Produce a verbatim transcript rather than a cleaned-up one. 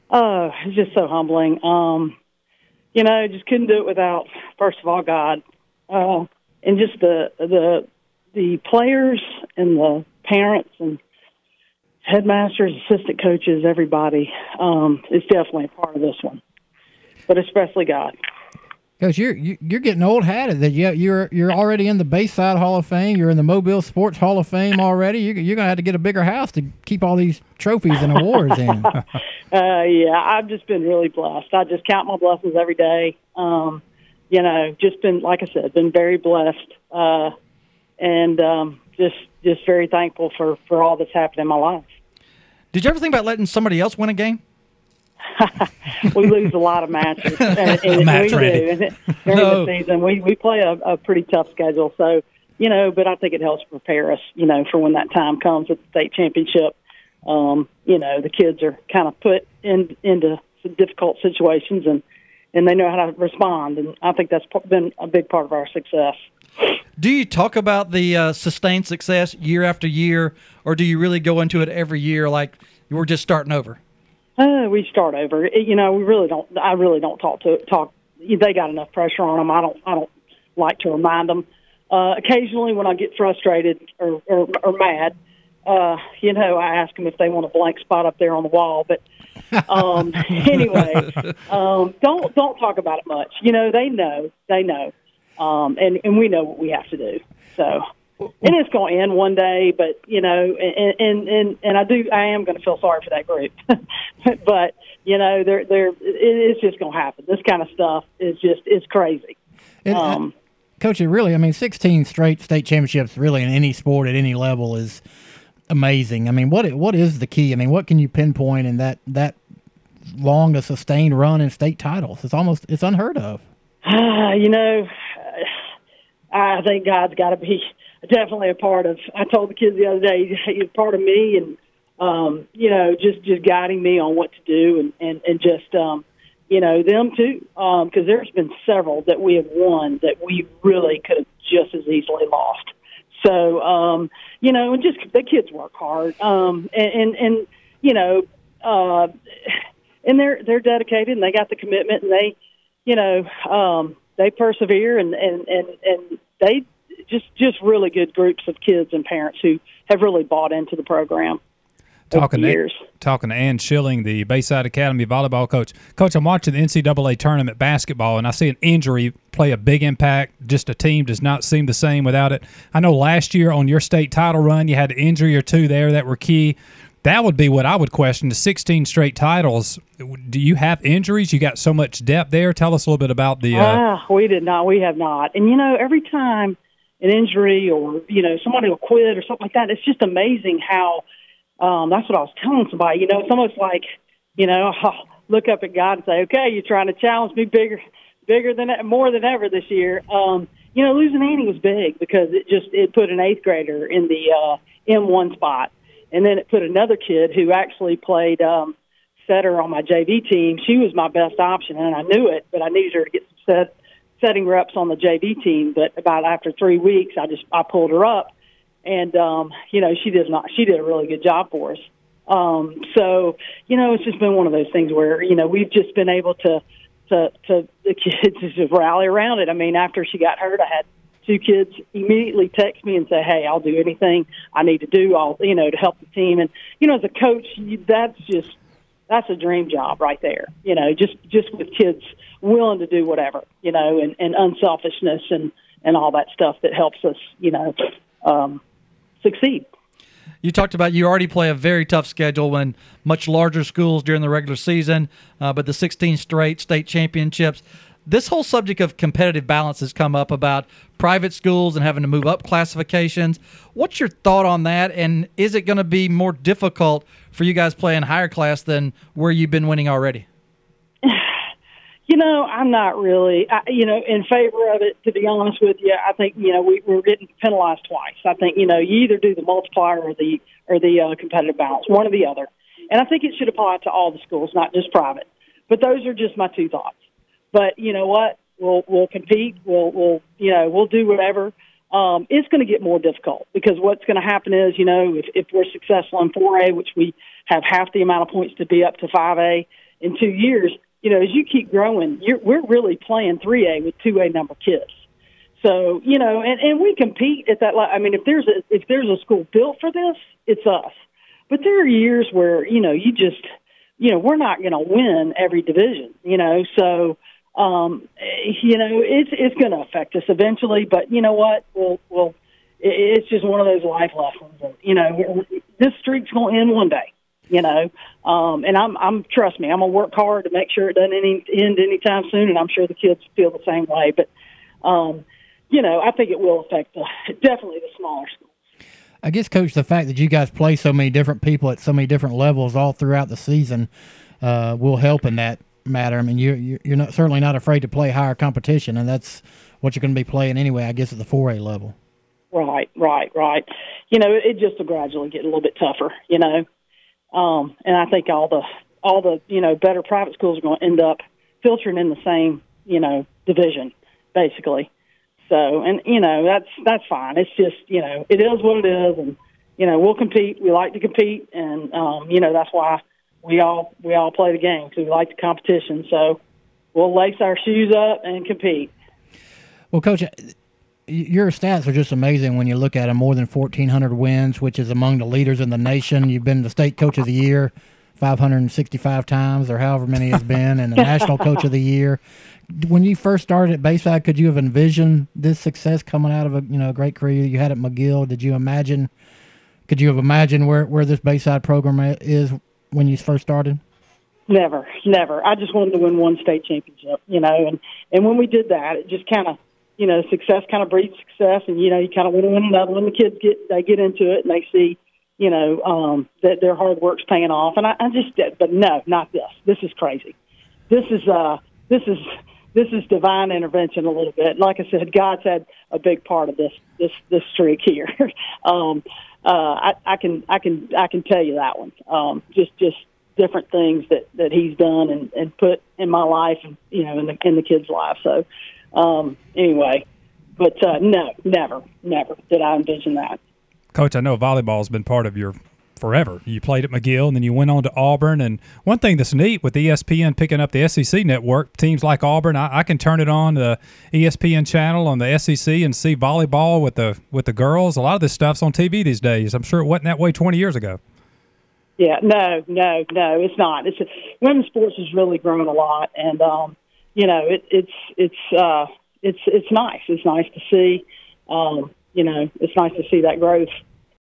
Oh, it's just so humbling. Um, you know, just couldn't do it without, first of all, God, uh, and just the the the players and the parents and headmasters, assistant coaches, everybody um, is definitely a part of this one, but especially God. Because you're you're getting old hatted. That you you're you're already in the Bayside Hall of Fame. You're in the Mobile Sports Hall of Fame already. You, you're gonna have to get a bigger house to keep all these trophies and awards in. uh, yeah, I've just been really blessed. I just count my blessings every day. Um, you know, just been, like I said, been very blessed, uh, and um, just just very thankful for, for all that's happened in my life. Did you ever think about letting somebody else win a game? We lose a lot of matches, and, and Match we ready. do. And during No. the season, we we play a, a pretty tough schedule. So, you know, but I think it helps prepare us, you know, for when that time comes at the state championship. Um, you know, the kids are kind of put in, into some difficult situations, and, and they know how to respond. And I think that's been a big part of our success. Do you talk about the uh, sustained success year after year, or do you really go into it every year like we're just starting over? Uh, we start over. It, you know, we really don't. I really don't talk to talk. They got enough pressure on them. I don't. I don't like to remind them. Uh, occasionally, when I get frustrated or, or, or mad, uh, you know, I ask them if they want a blank spot up there on the wall. But um, anyway, um, don't don't talk about it much. You know, they know. They know, um, and and we know what we have to do. So. And it's going to end one day, but you know, and and and, and I do, I am going to feel sorry for that group. But you know, they're they're it, it's just going to happen. This kind of stuff is just it's crazy. It, um, uh, Coach, it really, I mean, sixteen straight state championships, really in any sport at any level, is amazing. I mean, what what is the key? I mean, what can you pinpoint in that that long a sustained run in state titles? It's almost it's unheard of. Uh, you know, I think God's got to be definitely a part of. I told the kids the other day, he's part of me, and um, you know, just just guiding me on what to do, and and and just um, you know, them too, because um, there's been several that we have won that we really could have just as easily lost. So um, you know, and just the kids work hard, um, and, and and you know, uh, and they're they're dedicated, and they got the commitment, and they, you know, um, they persevere, and and and and they. Just, just really good groups of kids and parents who have really bought into the program. Talking over the years. to, talking to Ann Schilling, the Bayside Academy volleyball coach. Coach, I'm watching the N C double A tournament basketball, and I see an injury play a big impact. Just a team does not seem the same without it. I know last year on your state title run, you had an injury or two there that were key. That would be what I would question, the sixteen straight titles. Do you have injuries? You got so much depth there. Tell us a little bit about the uh, – Ah, we did not. We have not. And, you know, every time – an injury or, you know, somebody will quit or something like that. It's just amazing how, um, that's what I was telling somebody, you know, it's almost like, you know, I'll look up at God and say, okay, you're trying to challenge me bigger, bigger than, more than ever this year. Um, you know, losing Annie was big because it just, it put an eighth grader in the, uh, M one spot. And then it put another kid who actually played, um, setter on my J V team. She was my best option and I knew it, but I needed her to get some set. setting reps on the J V team, but about after three weeks, I just I pulled her up, and um, you know she did not she did a really good job for us. Um, so you know it's just been one of those things where you know we've just been able to to to the kids just rally around it. I mean, after she got hurt, I had two kids immediately text me and say, "Hey, I'll do anything I need to do, I'll you know to help the team." And you know, as a coach, that's just that's a dream job right there. You know, just just with kids willing to do whatever, you know, and, and unselfishness and, and all that stuff that helps us, you know, um, succeed. You talked about you already play a very tough schedule when much larger schools during the regular season, uh, but the sixteen straight state championships. This whole subject of competitive balance has come up about private schools and having to move up classifications. What's your thought on that, and is it going to be more difficult for you guys playing higher class than where you've been winning already? You know, I'm not really, I, you know, in favor of it, to be honest with you. I think, you know, we, we're getting penalized twice. I think, you know, you either do the multiplier or the or the uh, competitive balance, one or the other. And I think it should apply to all the schools, not just private. But those are just my two thoughts. But you know what? We'll we'll compete. We'll we'll you know we'll do whatever. Um, it's going to get more difficult because what's going to happen is, you know, if, if we're successful in four A, which we have half the amount of points to be up to five A, in two years, you know, as you keep growing, you're, we're really playing three A with two A number kids. So, you know, and, and we compete at that level. I mean, if there's a, if there's a school built for this, it's us. But there are years where, you know, you just, you know, we're not going to win every division, you know. So, um, you know, it's it's going to affect us eventually. But you know what? We'll, we'll, it's just one of those life lessons. You know, this streak's going to end one day. You know, um, and I'm, I'm, trust me, I'm gonna work hard to make sure it doesn't any, end anytime soon, and I'm sure the kids feel the same way. But, um, you know, I think it will affect the, definitely the smaller schools. I guess, Coach, the fact that you guys play so many different people at so many different levels all throughout the season uh, will help in that matter. I mean, you're you're not certainly not afraid to play higher competition, and that's what you're going to be playing anyway, I guess, at the four A level. Right, right, right. You know, it just will gradually get a little bit tougher. You know. Um, and I think all the all the you know better private schools are going to end up filtering in the same you know division, basically. So, and you know that's that's fine. It's just you know it is what it is, and you know we'll compete. We like to compete, and um, you know that's why we all we all play the game because we like the competition. So we'll lace our shoes up and compete. Well, Coach, your stats are just amazing when you look at them. More than fourteen hundred wins, which is among the leaders in the nation. You've been the state coach of the year five hundred sixty-five times, or however many it's been, and the national coach of the year. When you first started at Bayside, could you have envisioned this success coming out of a you know a great career you had at McGill? Did you imagine? Could you have imagined where where this Bayside program is when you first started? Never, never. I just wanted to win one state championship, you know, and and when we did that, it just kind of. You know, success kind of breeds success, and you know, you kind of want to win another one. The kids get they get into it, and they see, you know, um, that their hard work's paying off. And I, I just, but no, not this. This is crazy. This is uh, this is this is divine intervention a little bit. And like I said, God's had a big part of this this this streak here. um, uh, I, I can I can I can tell you that one. Um, just just different things that, that He's done and, and put in my life, and you know, in the in the kids' life. So. Um, anyway, but uh, no, never, never did I envision that. Coach, I know volleyball's been part of your forever. You played at McGill, and then you went on to Auburn. And one thing that's neat with E S P N picking up the S E C network, teams like Auburn, I, I can turn it on the E S P N channel on the S E C and see volleyball with the with the girls. A lot of this stuff's on T V these days. I'm sure it wasn't that way twenty years ago. Yeah, no, no, no, it's not. It's women's sports has really grown a lot, and um, you know, it, it's it's uh, it's it's nice. It's nice to see. Um, you know, it's nice to see that growth